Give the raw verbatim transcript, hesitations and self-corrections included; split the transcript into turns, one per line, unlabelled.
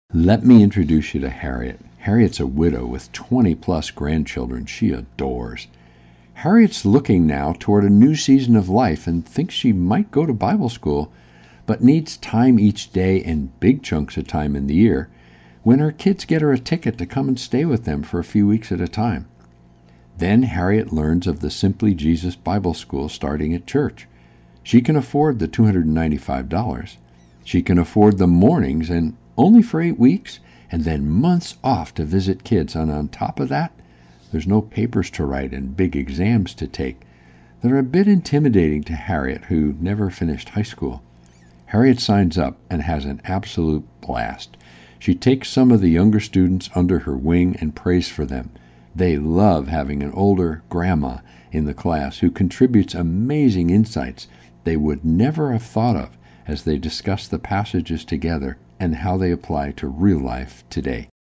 Let me introduce you to Harriet. Harriet's a widow with twenty plus grandchildren she adores. Harriet's looking now toward a new season of life and thinks she might go to Bible school, but needs time each day and big chunks of time in the year when her kids get her a ticket to come and stay with them for a few weeks at a time. Then Harriet learns of the Simply Jesus Bible School starting at church. She can afford the two hundred ninety-five dollars. She can afford the mornings, and only for eight weeks, and then months off to visit kids. And on top of that, there's no papers to write and big exams to take. They're a bit intimidating to Harriet, who never finished high school. Harriet signs up and has an absolute blast. She takes some of the younger students under her wing and prays for them. They love having an older grandma in the class who contributes amazing insights they would never have thought of as they discuss the passages together and how they apply to real life today.